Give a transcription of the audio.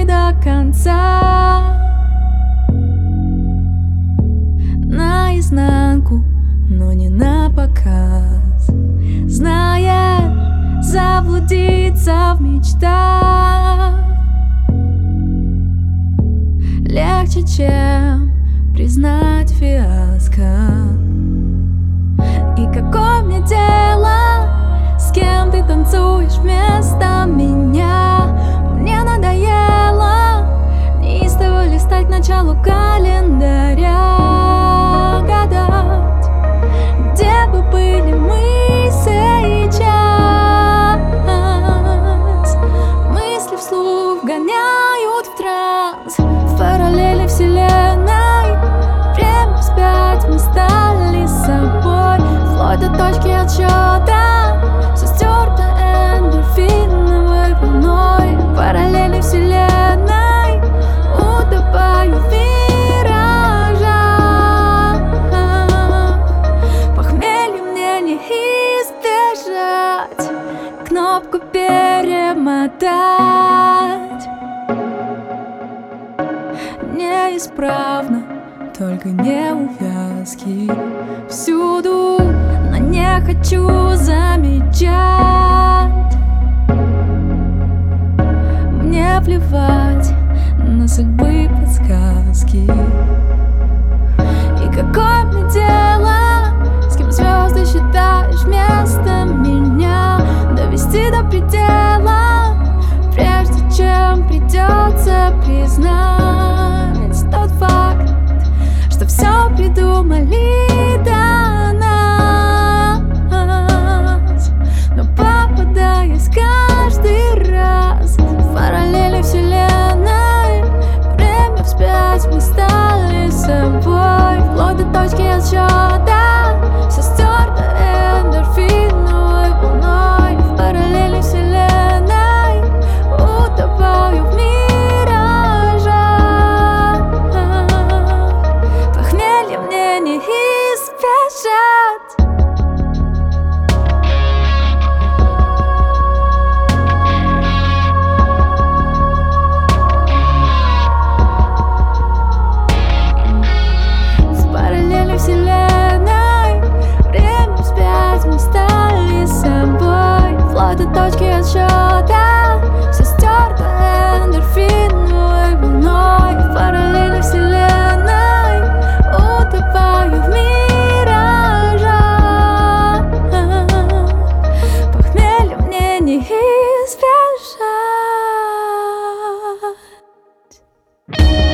не до конца. Наизнанку, но не на показ. Знаешь, заблудиться в мечтах легче, чем признать фиаско. И какое мне дело, с кем ты танцуешь вместо меня? Мне надоело неистово листать к началу календаря, гадать, где бы были мы сейчас. Мысли вслух гоняют в транс, в параллели вселенной. Время вспять, мы стали собой, вплоть до точки отсчета. Все стерто эндорфиновой волной, в параллели вселенной. Утопаю в миражах, похмелье мне не избежать, кнопку перемотать. Неисправно, только не увязки всюду, но не хочу замечать. Мне плевать на судьбы подсказки. И какое мне дело, с кем звезды считаешь вместо меня? Довести до предела, прежде чем придется признать тот факт, что все придумали до нас. Но попадаясь каждый раз в параллели вселенной, время вспять, мы стали собой, вплоть до точки отсчета. Все стерто эндорфиновой волной, в параллели вселенной. Утопаю в миражах, похмелье мне не избежать. В параллели вселенной, время вспять, мы стали собой, вплоть до точки отсчета. Все стерто эндорфиновой волной, в параллели вселенной. Утопаю в миражах, похмелье мне не избежать.